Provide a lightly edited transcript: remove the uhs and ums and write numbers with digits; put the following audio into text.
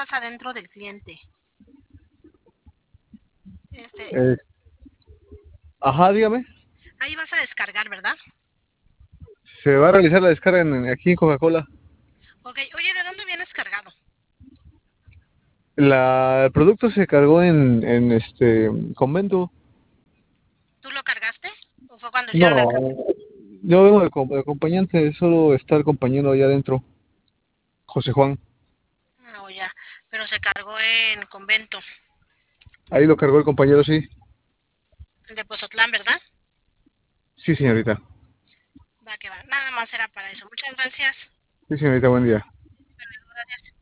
estás adentro del cliente. Este, Eh, ajá, dígame. ahí vas a descargar, ¿verdad? Se va a realizar la descarga aquí en Coca-Cola. Ok, oye, ¿de dónde vienes cargado? El producto se cargó en este convento. ¿Tú lo cargaste? ¿O fue cuando hicieron el cambio? No, yo vengo de acompañante, solo está el compañero allá adentro, José Juan. Ah, o ya, pero se cargó en convento, Ahí lo cargó el compañero, sí. el de Pozotlán, ¿verdad? Sí, señorita. Va que va, nada más era para eso. Muchas gracias. Sí, señorita, buen día. Gracias.